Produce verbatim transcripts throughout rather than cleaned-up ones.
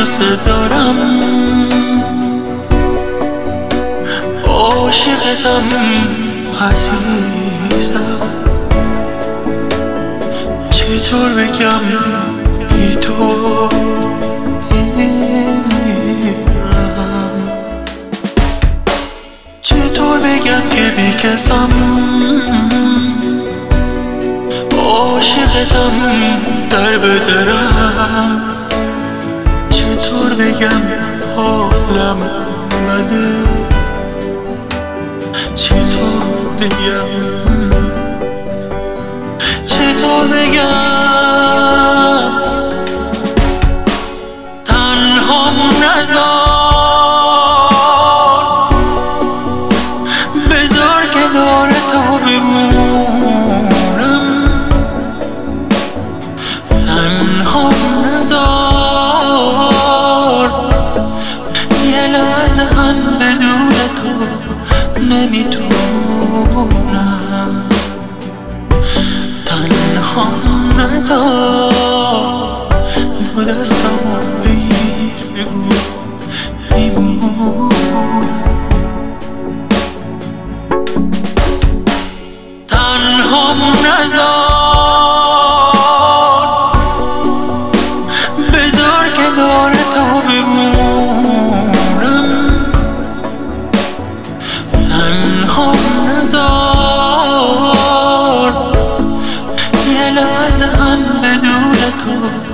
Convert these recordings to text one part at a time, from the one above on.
دوست دارم، عاشقتم عزیزم. چطور بگم بی تو میمیرم، چطور بگم که بی کسم، عاشقتم در بدرم. چطور بگم حالم بده، چطور بگم، چطور بگم تنهام نذار، بذار کنار تو بمونم. تنهام نذار، یه لحظه هم بدون تو نمیتونم. تنهام نذار، دو دستمو بگیر بگو میمونم. تنهام نذار، بذار کنار تو بمونم. تنهام نذار، یه لحظه هم بدون تو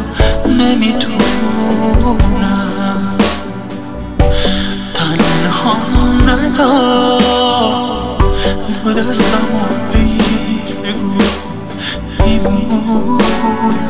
نمیتونم. تنهام نذار، دو دستمو بگیر بگو میمونم.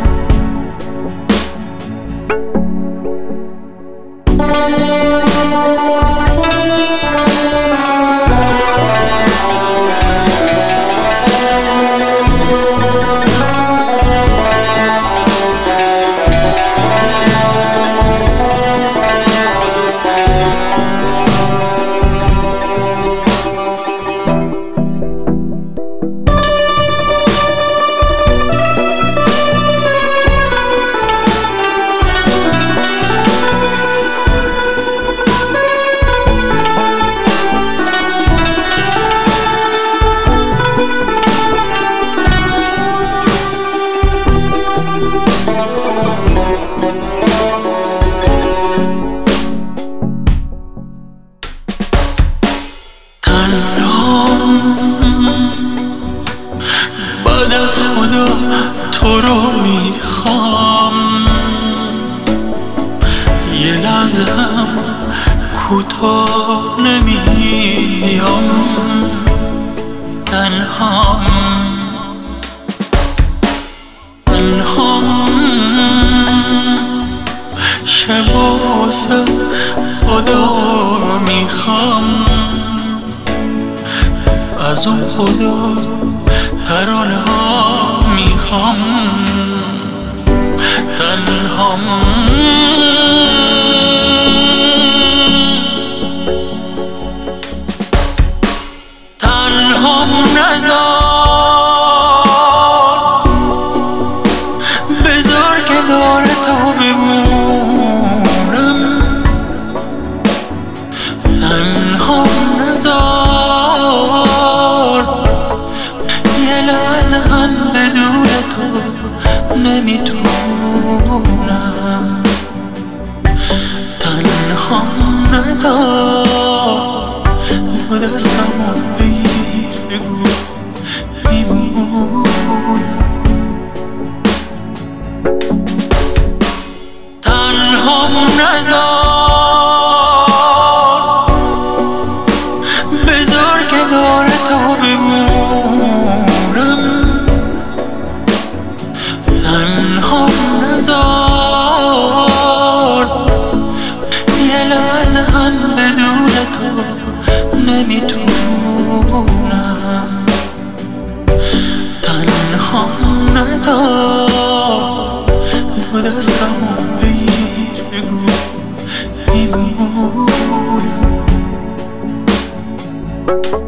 بعد از خدا تو رو میخوام، یه لحظه هم کوتاه نمیام. تنهام تنهام شب واسه خدا میخوام، از اون خدا ترانه ها میخوام. تنهام تنهام نذار، بذار کنار تو بمونم. تنهام نذار، یه لحظه هم بدون تو نمیتونم. تنهام نذار، دو دستمو بگیر بگو میمونم. تنهام نذار، بذار کنار تو بمونم. تنهام نذار، یه لحظه هم بدون تو نمیتونم. تنهام نذار، دو دستمو بگیر بگو میمونم.